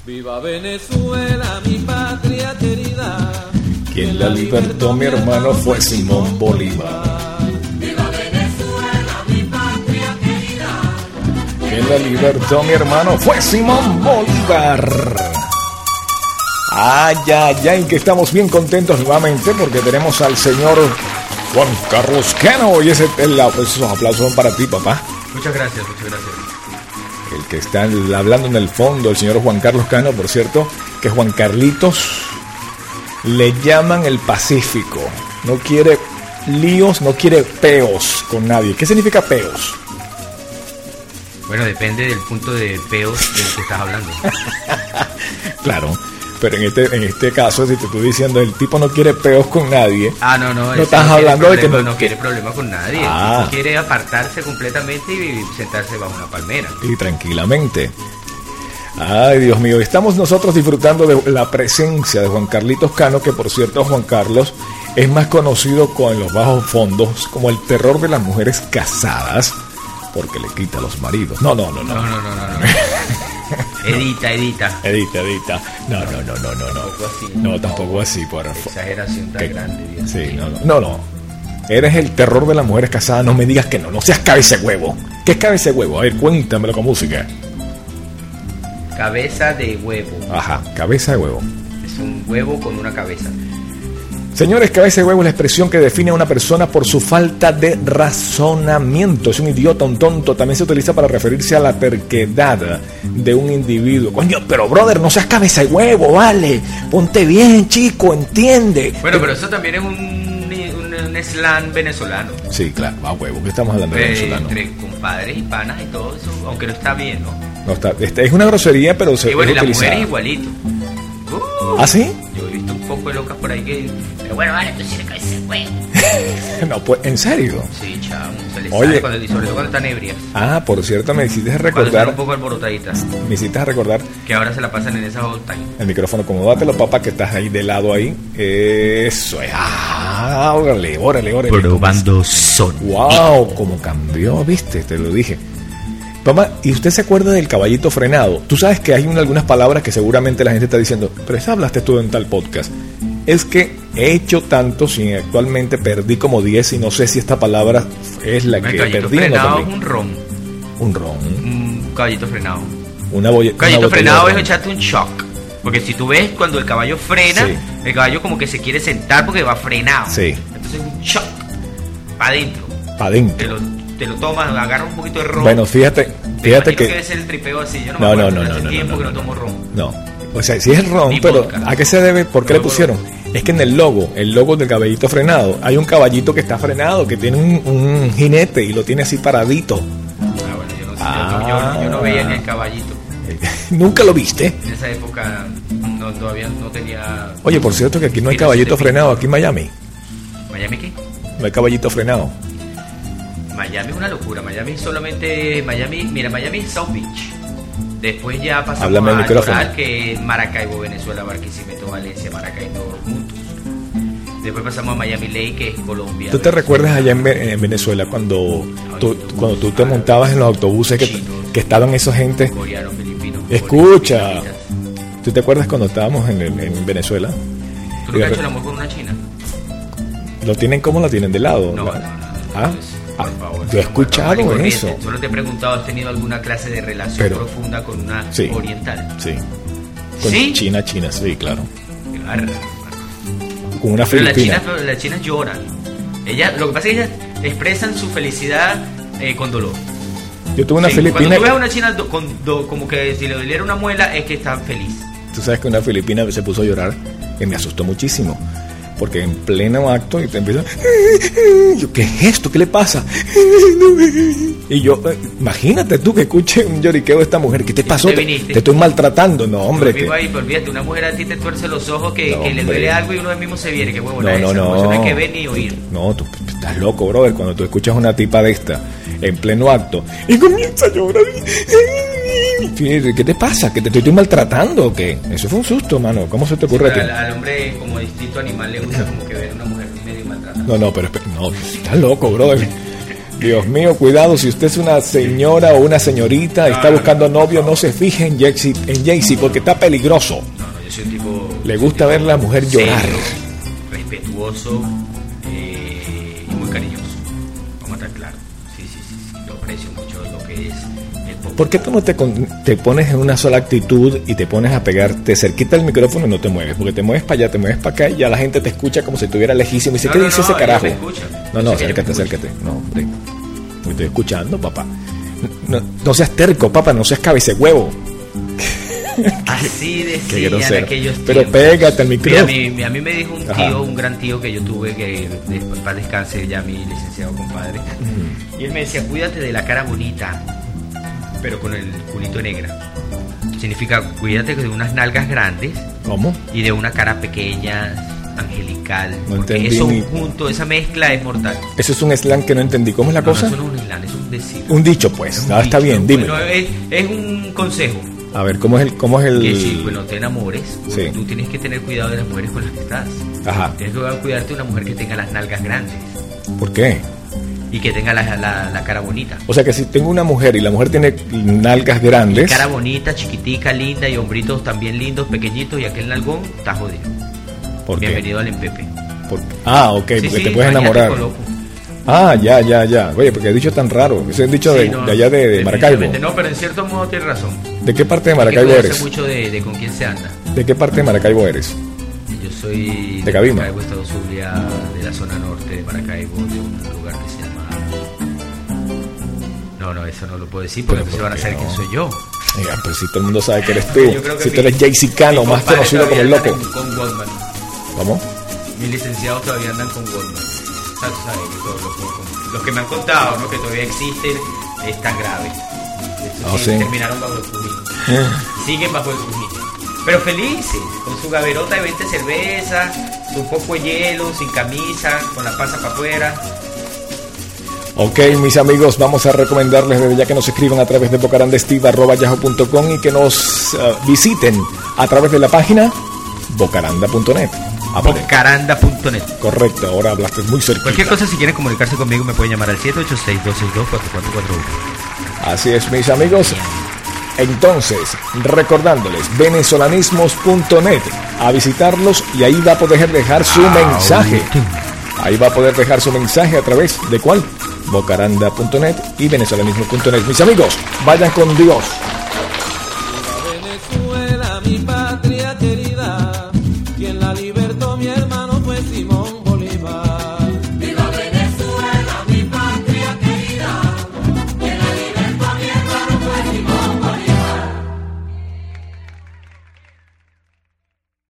Viva Venezuela, mi patria querida. Quien la libertó, mi hermano, fue Simón Bolívar. Viva Venezuela, mi patria querida. Quien la libertó, mi hermano, fue Simón Bolívar. Ay, que estamos bien contentos nuevamente porque tenemos al señor Juan Carlos Cano. Y esos aplausos son para ti, papá. Muchas gracias. El que está hablando en el fondo, el señor Juan Carlos Cano, por cierto, que Juan Carlitos le llaman el Pacífico. No quiere líos, no quiere peos con nadie. ¿Qué significa peos? Bueno, depende del punto de peos del que estás hablando. Claro, pero en este caso, si te estoy diciendo el tipo no quiere peos con nadie. No. No estás hablando de que no quiere problema con nadie. Ah. Quiere apartarse completamente y sentarse bajo una palmera. Y tranquilamente. Ay, Dios mío, estamos nosotros disfrutando de la presencia de Juan Carlitos Cano, que por cierto, Juan Carlos es más conocido con los bajos fondos como el terror de las mujeres casadas, porque le quita a los maridos. No. No. Edita. No. Tampoco así. No, tampoco así, por Exageración tan grande. Dios Sí, mío. no. Eres el terror de las mujeres casadas, no me digas que no seas cabeza de huevo. ¿Qué es cabeza de huevo? A ver, cuéntamelo con música. Cabeza de huevo. Ajá, cabeza de huevo. Es un huevo con una cabeza. Señores, cabeza de huevo es la expresión que define a una persona por su falta de razonamiento. Es un idiota, un tonto. También se utiliza para referirse a la terquedad de un individuo. Coño, pero brother, no seas cabeza de huevo, vale. Ponte bien, chico, entiende. Bueno, pero eso también es un slang venezolano. Sí, claro, a huevo, que estamos hablando de venezolano. Entre compadres y panas y todo eso, aunque no está bien, ¿no? No está, es una grosería, pero se Y bueno, y es la utilizada. mujer es igualito. ¿Ah, sí? Yo he visto un poco de locas por ahí que... Pero bueno, vale, tú sí le caes ese huevo. No, pues, ¿en serio? Sí, chavo, se les Oye. sale y sobre todo cuando están ebrias. Ah, por cierto, me hiciste Cuando están recordar. un poco alborotaditas. Me hiciste recordar Que ahora se la pasan en esa montaña. el micrófono. Como dátelo, papá, que estás ahí de lado ahí. Eso es. Órale. Probando son. Wow, cómo cambió, viste, te lo dije. Papá, ¿y usted se acuerda del caballito frenado? Tú sabes que hay algunas palabras que seguramente la gente está diciendo, pero esa hablaste tú en tal podcast. Es que he hecho tantos y actualmente perdí como 10 y no sé si esta palabra es la que Caballito perdí o no frenado es perdí. un ron. Un ron. Un caballito frenado. Una Caballito botella frenado de es ron. echarte un shock. Porque si tú ves cuando el caballo frena, Sí. el caballo como que se quiere sentar porque va frenado. Sí. Entonces un shock. Para adentro. Pa' dentro. Te lo tomas, agarras un poquito de ron. Bueno, fíjate que que... debe ser el tripeo así. Yo No, me acuerdo, no, hace no, tiempo no, que no no, tomo ron. No, o sea, sí es ron, Ni pero vodka. ¿a qué se debe? ¿Por qué le pusieron? Es que en el logo del caballito frenado, hay un caballito que está frenado, que tiene un jinete y lo tiene así paradito. Ah, bueno, yo no sé. Yo no veía ni el caballito. ¿Nunca lo viste? En esa época todavía no tenía... Oye, por cierto que aquí no hay Mira, caballito si te frenado, aquí en Miami. ¿Miami qué? No hay caballito frenado. Miami es una locura. Miami es South Beach. Después ya pasamos Háblame al a micrófono. Doral, que es Maracaibo, Venezuela, Barquisimeto, Valencia, Maracay, todos juntos. Después pasamos a Miami Lake, que es Colombia. ¿Tú te recuerdas allá en Venezuela cuando tú te montabas en los autobuses que estaban esos gente? Coreano, filipino. Escucha. ¿Tú te acuerdas cuando estábamos en Venezuela? ¿Tú nunca has hecho el amor con una china? ¿Lo tienen cómo lo tienen de lado? No. ¿Ah? Por favor. Yo he escuchado Normal y eso. corriente. Solo te he preguntado, ¿has tenido alguna clase de relación Pero- profunda con una Sí. oriental? Sí. Con ¿Sí? China, sí, claro. Qué bárbaro. Con una Pero filipina. las chinas lloran. Lo que pasa es que ellas expresan su felicidad con dolor. Yo tuve una Sí, filipina. Cuando tú ves a una china como que si le doliera una muela, es que está feliz. Tú sabes que una filipina se puso a llorar y me asustó muchísimo. Porque en pleno acto y te empieza. Yo, ¿qué es esto? ¿Qué le pasa? Y yo, imagínate tú que escuche un lloriqueo de esta mujer. ¿Qué te pasó? te viniste? Te estoy maltratando. No, hombre. Vivo ahí, pero olvídate, una mujer a ti te tuerce los ojos que le hombre. duele algo y uno mismo se viene. Qué huevo, No. no hay que ver ni oír. No, tú estás loco, brother. Cuando tú escuchas una tipa de esta en pleno acto y comienza a llorar. ¿Qué te pasa? ¿Que te estoy maltratando o qué? Eso fue un susto, mano. ¿Cómo se te ocurre a ti? Al hombre, como distinto animal, le gusta como que ver a una mujer medio maltratada. No, pero no, estás loco, brother. Dios mío, cuidado, si usted es una señora o una señorita, está buscando novio, no se fije en Jaycee porque está peligroso. No, yo soy un tipo... Le gusta ver a la mujer llorar. Serio, respetuoso y muy cariñoso. Vamos a estar claros. Sí, lo aprecio mucho lo que es el pop. ¿Por qué tú no te pones en una sola actitud y te pones a pegarte cerquita del micrófono y no te mueves? Porque te mueves para allá, te mueves para acá y ya la gente te escucha como si estuviera lejísimo. Y dice, ¿qué dice ese carajo? No, acércate. No, hombre. Me estoy escuchando, papá. No seas terco, papá, no seas cabecehuevo. Así decían aquellos tiempos. Pero pégate al micrófono. A mí me dijo un tío, un gran tío que yo tuve, que para descanse ya mi licenciado compadre. Y él me decía, cuídate de la cara bonita, pero con el culito negra. Significa, cuídate de unas nalgas grandes. ¿Cómo? Y de una cara pequeña, angelical. No porque entendí eso junto, esa mezcla es mortal. Eso es un slang que no entendí. ¿Cómo es la cosa? No, eso no es un slang, es un decir. Un dicho, pues. Está bien, dime. Bueno, es un consejo. A ver, ¿cómo es el...? Que si, bueno, te enamores, sí. Tú tienes que tener cuidado de las mujeres con las que estás. Ajá. Tienes que cuidarte de una mujer que tenga las nalgas grandes. ¿Por qué? Y que tenga la cara bonita. O sea que si tengo una mujer y la mujer tiene nalgas grandes... Y cara bonita, chiquitica, linda, y hombritos también lindos, pequeñitos, y aquel nalgón, está jodido. ¿Por qué? Bienvenido al MPP. Ok, Sí, porque te puedes enamorar. Ya. Oye, porque he dicho tan raro. Ese es dicho de allá de Maracaibo. No, pero en cierto modo tienes razón. ¿De qué parte de Maracaibo Hay que eres? mucho de con quién se anda. ¿De qué parte de Maracaibo eres? Yo soy de Cabima. Maracaibo, Estado Zulia, de la zona norte de Maracaibo, de un lugar que se llama... No, eso no lo puedo decir porque se van a saber quién soy yo. Mira, pues si todo el mundo sabe que eres tú. Si tú eres Jaycee Cano, más conocido como el loco. Con Goldman. ¿Cómo? Mis licenciados todavía andan con Goldman. Tú sabes que todos los que me han contado, ¿no? Que todavía existen, es tan grave. Terminaron bajo el Fujín. Siguen bajo el Fujín. Pero felices, con su gaberota de 20 cervezas, su poco de hielo, sin camisa, con la panza para afuera. Ok, mis amigos, vamos a recomendarles desde ya que nos escriban a través de bocarandestiva@yahoo.com y que nos visiten a través de la página bocaranda.net. Bocaranda.net. Correcto, ahora hablaste muy cerquita. Cualquier cosa, si quieren comunicarse conmigo, me pueden llamar al 786-262-4441. Así es, mis amigos. Entonces, recordándoles, venezolanismos.net, a visitarlos y ahí va a poder dejar su mensaje. Ahí va a poder dejar su mensaje a través de ¿cuál? Bocaranda.net y venezolanismos.net. Mis amigos, vayan con Dios.